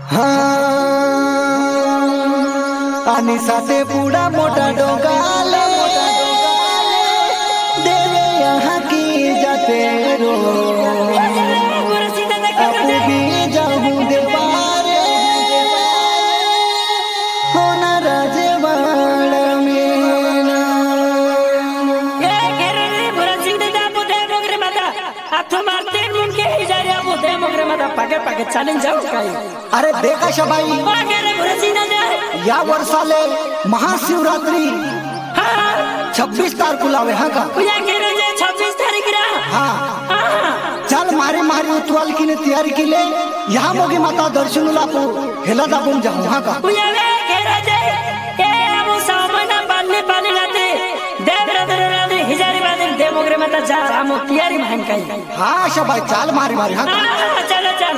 आणि साथे पुडा मोठा डोंगाले देवे यहाँ की जाते रो अपू भी जाऊं देवारे होना राजवाड़ा मेरा पागे पागे चालेल जाऊ काय अरे देखा शबाई या वर्षाले महाशिवरात्रि 26 तारीख को लावे हाँ का 26 तारीख हाँ चल मारे मारे उतवाल की ने तैयारी की ले यहाँ मोगी माता दर्शन लापो हेला दाबून जाऊँ हाँ का तैयारी महान का हाँ शबाई चाल मारे मारे हाँ चलो चलो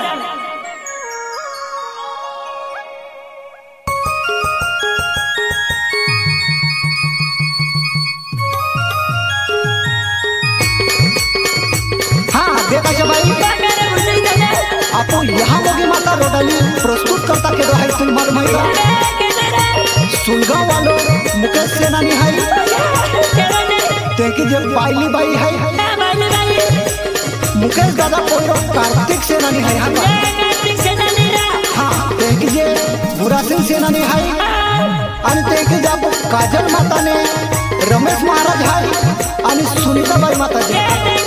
देखा शबाई आपो यहाँ मोगी माता रोडाली प्रस्तुत करता के है तुम मालूम है सुलगांव वालों मुकेश सेनानी है तेकी जब पाइली बाई है मुकेश दादा पोइरो कार्तिक सेनानी है हाँ तेकी जे बुरा सिंह सेनानी है आणि तेकी जब काजल माता ने रमेश महाराज है आणि सुनीता बाई माता जी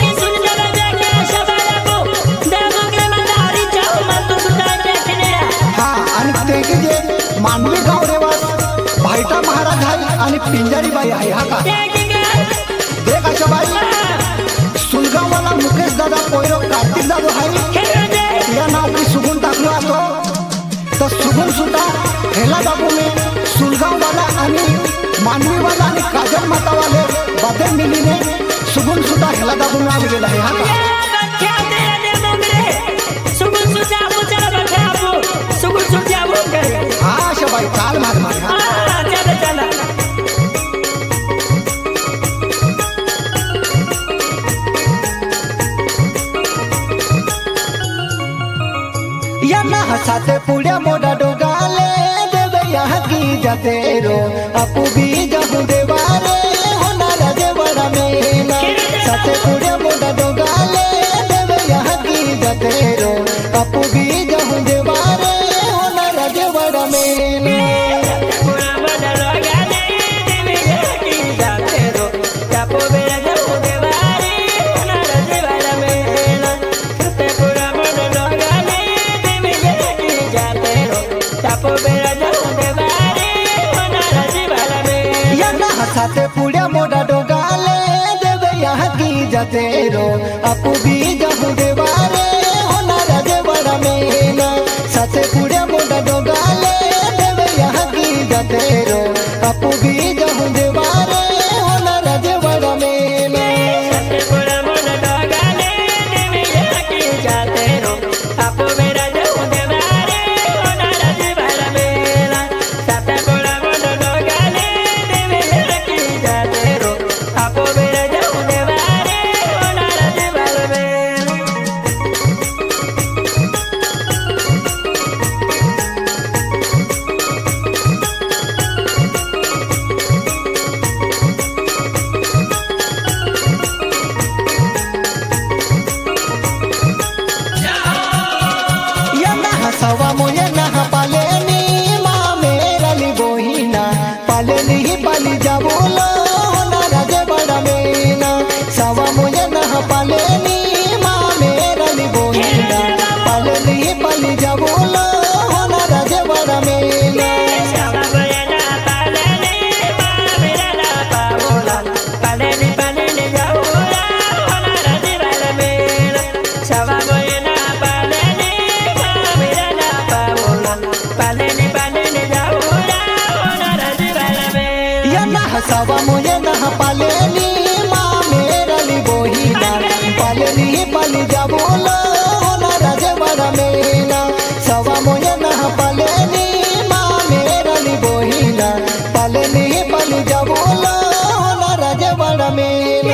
मानवी गाव रेवास भाईटा महाराज आहे आणि पिंजारी बाई आहे हा का देख अशा बाई सुलगांव वाला मुकेश दादा पोइरो कार्तिक दादा आहे या नाव की सुगुन टाकलो असतो तर सुगुन सुद्धा हेला दाबू में सुलगांव वाला आणि मानवी वाला आणि काजल माता वाले बदे मिलीने सुगुन सुद्धा हेला दाबू में आलेला आहे हा का हाँ शबाई चाल मार मार चलो चलो या ना हसाते पुड्या मोडा डोगाले देवे यहाँ की जाते रो अपू भी जाऊं देवारे होना देवड़ा मेला साथे पुड्या मोडा डोगाले देवे यहाँ की जाते रो अपू भी जाऊं देवारे होना देवड़ा मेला साथे पुड्या मोडा डोगाले देवे यहाँ की जाते रो अपू भी जाऊं देवारे होना देवड़ा मेला साथे पुड्या मोडा डोगाले देवे यहाँ की जाते रो अपू भी जाऊं देवारे होना देवड़ा मेला सवा मोये नहा पालेनी माँ मेरा ली बोहिना पालेनी ही पाली जाबोलो होना राजे बड़ा मेना सवा मोये नहा पालेनी माँ मेरा ली बोहिना पालेनी ही पाली जाबोलो होना राजे बड़ा मेना सवा मुझे नहा पालेनी माँ मेरा ली बोहिना पालेनी पाली जाबोलो होना राजे बड़ा मेना सवा मुझे नहा पालेनी माँ मेरा ली बोहिना पालेनी पाली जाबोलो होना राजे बड़ा मेना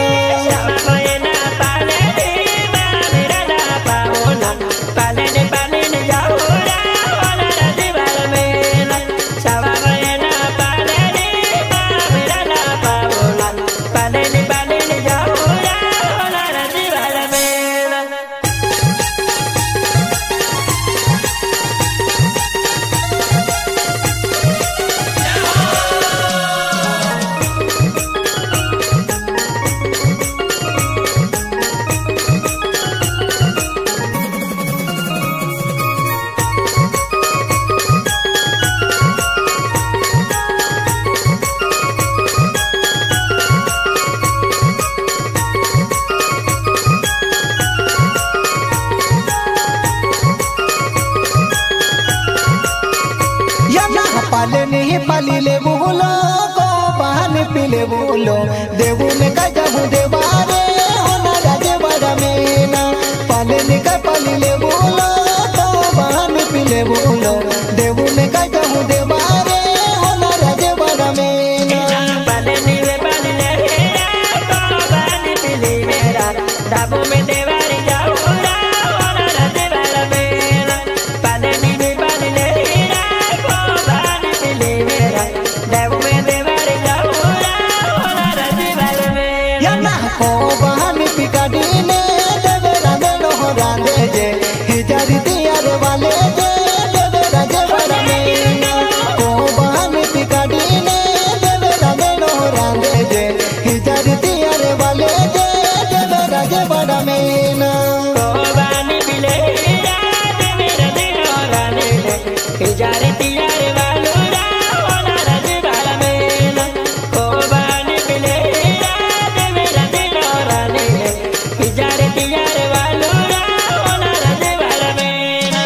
पालेनी पाले नहीं पाली ले बोलो को बहन पिले बोलो देवू में का जबू देवारे होना राजे बड़ा मेना पाले नहीं का पाली ले बोलो को बहन पिले बोलो देवू में का जबू देवारे होना राजे बड़ा मेना पाले नी वे पाले ले हेरा को बहन पिले मेरा दाबू में देवारी जाऊरा होना राजे बड़ा मेरा पाले नी वे पाले ले हेरा को बहन पिले मेरा दाबू में देवारी जाऊरा होना राजे बड़ा मेरा या ना को बहन पिकाडी ने देवे राधे लोहरा दे जे हिजारी दियार वाले दे देवे राजे बड़ा मेना को बहन पिकाडी ने देवे राधे लोहरा दे जे हिजारी दियार वाले दे देवे राजे बड़ा मेना कोबानी पिले हेरा देवे राजे लोहरा दे हिजारे तियारे वालूरा होना राजे बड़ा मेरा कोबानी पिले हेरा देवे राजे लोहरा दे हिजारे तियारे वालूरा होना राजे बड़ा मेरा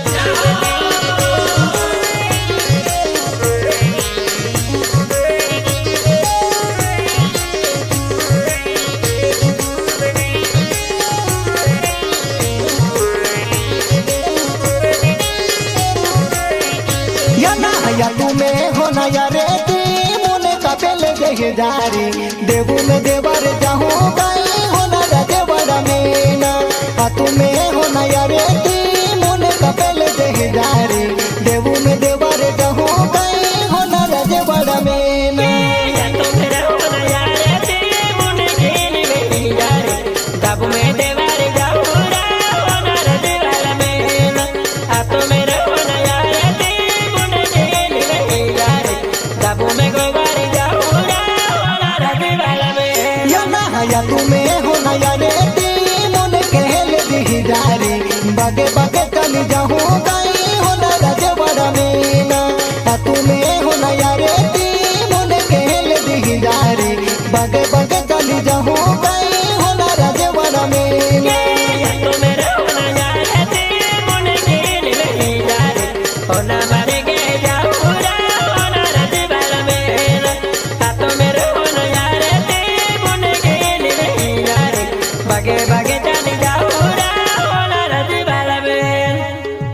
या ना या तुम्हें होना या रे ती मुने का पहले जहे जारी देवू में देवर जाहू गई होना राजे बड़ा मेना आ तुम्हें होना या रे ती मुने का पहले जहे जारी देवू में देवर जाहू गई होना राजे बड़ा मेना या तो मेरा होना यार तेरे मुने गेली मेरी यार दाबू में देवारे जाऊरा होना राजे बड़ा मेरा आ तो मेरा होना यार तेरे मुने गेली मेरी यार दाबू में गोबारी जाऊरा होना राजे बड़ा मेरा या ना या तुम्हें होना या रे ती मुने कहले दी जारी बागे बागे चली जाहू गई होना राजे बड़ा मेना आ तुम्हें होना या रे ती मुने कहले दी जारी बागे बागे चली जाहू गई होना राजे बड़ा मेना या तो मेरा होना यार तेरे मुने गेली मेरी यार होना मारे के जाऊरा होना राजे बड़ा मेरा आ तो मेरा होना यार तेरे मुने गेली मेरी यार बागे बागे चली जाऊरा होना राजे बड़ा मेरा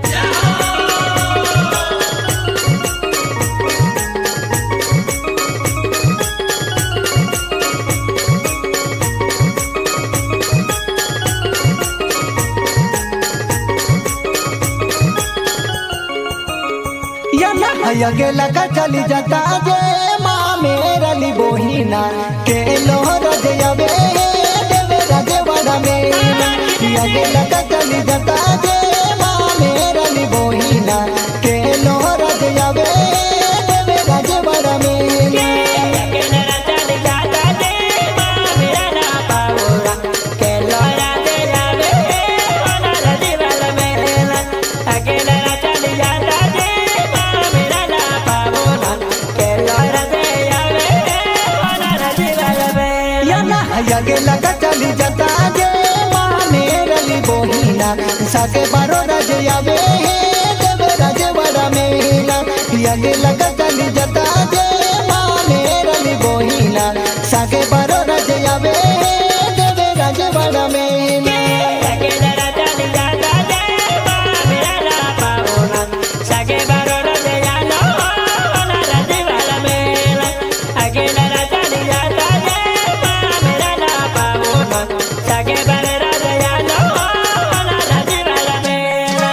या ना या गेला का चली जाता जे माँ मेरा ली बोहिना के लोहर जे आवे देवे राजे बड़ा मेना या गेला का चली जाता जे माँ मेरा ली बोहिना के लोहर जे आवे देवे राजे बड़ा मेना के नरा चल जाता जे माँ मेरा ना पाऊरा के लोरा दे जावे होना राजे बड़ा मेरा के नरा चल जाता जे माँ मेरा ना पाऊरा के लोरा दे जावे होना राजे बड़ा मेरा या ना या गेला का चली जाता जे माँ मेरा ली बोहिना साके बारो राजे आवे देवे राजे बड़ा मेना या गेला का चली जाता जे माँ मेरा ली बोहिना साके बारो राजे आवे देवे राजे बड़ा मेना के नरा चल जाता जे माँ मेरा ना पाऊरा सगे बारो राजे जानो होना राजे बड़ा मेरा के नरा चल जाता जे माँ मेरा ना पाऊरा सगे बारो राजे जानो होना राजे बड़ा मेरा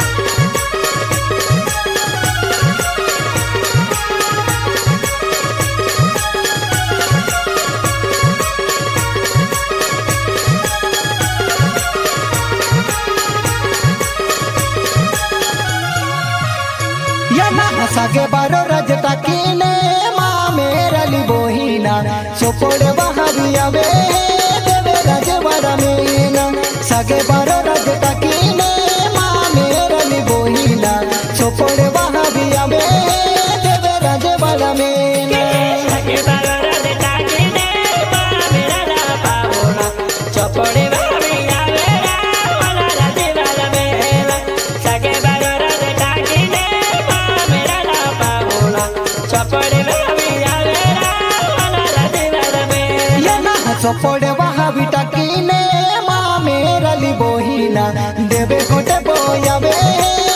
या ना साके बारो राजे ताकीने माँ मेरा ली बोहिना सोपोड़े बाहरी आवे देवे राजे बड़ा मेना साके बारो राजे ताकीने माँ मेरा ली बोहिना सोपोड़े बाहरी आवे देवे राजे बड़ा मेना सगे बारो राजे ताकीने माँ मेरा ना पाऊरा चौपड़े भाभी आवे होना राजे बड़ा मेरा सगे बारो राजे ताकीने माँ मेरा ना पाऊरा सपोड़े वहा बिटा कीने माँ मेरली बोहिना देवे गोटे बोयावे